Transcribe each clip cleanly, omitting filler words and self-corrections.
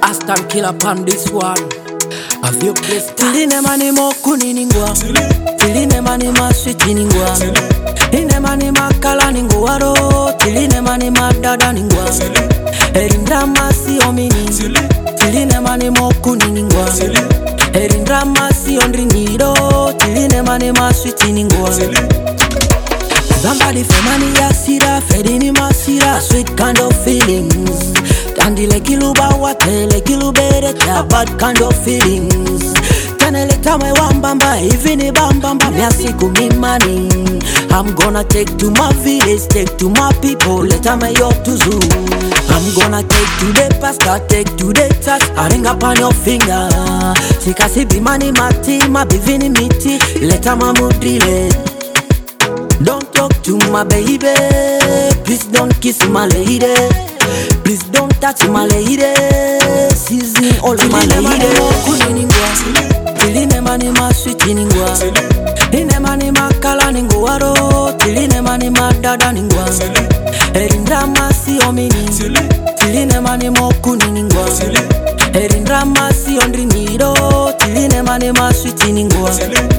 Aston killer upon this one. Have you placed Tiline mani mo kuniningwa Tiline mani ma sweetiningwa Tiline mani ma kala ningwaro Tiline mani ma dada ningwa Erinda masi omini Tiline mani mo kuniningwa Erinda masi ondringido Tiline mani ma sweetiningwa Somebody for money yasira Fedini masira Sweet kind of feelings Kandile kiluba watele kilubereta bad kind of feelings Kanele tame wambamba even bambamba Miasiku mi money I'm gonna take to my village, take to my people Leta me yo tuzu I'm gonna take to the pastor, take to the church I ring up on your finger Sikasi bi money mati, ma bivini miti Leta ma mudrile Don't talk to my baby Please don't kiss my lady Please don't touch my lady Season all my lady Tiline mani ma sweetiningwa Tiline mani ma kala ningwaro Tiline mani ma dada ningwa Erinda masi omini Tiline mani mo kuniningwa Erinda masi ondringido Tiline mani ma sweetiningwa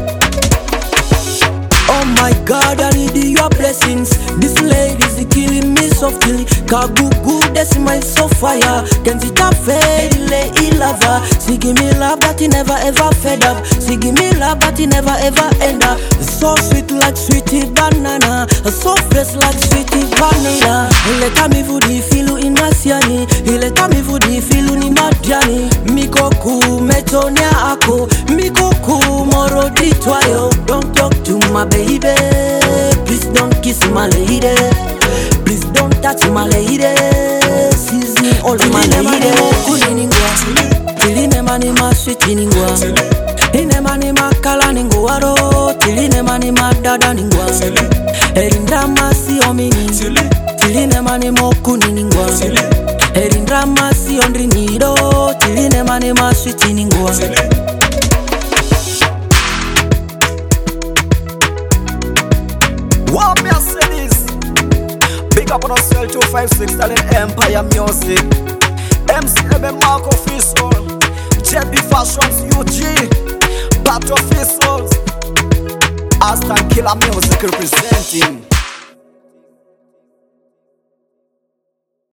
Oh my God, I need your blessings. This lady's killing me softly. Kagugu, that's my so fire. Can't it fade, lay lava. She give me love that he never ever fed up. She give me love that he never ever end up. So sweet like sweetie banana. So fresh like sweetie vanilla. Ileta mi vudi filu in masiani. Ileta mi vudi filu ni madiani. Mikoku metonia ako. Mikoku moro ditwayo. Don't talk to my baby, please don't kiss my lady. Please don't touch my lady. Season all my lady. Tiline mani ma sweetiningwa Tiline mani ma kala ningwaro Tiline mani ma dada ningwa Erinda masi omini Tiline mani mo kuniningwa Erinda masi ondringido Tiline mani ma sweetiningwa What me say this? Big up on us 256 Talent Empire Music MC Mark Official JB Fashions UG Bat Officials Aston Killer Music representing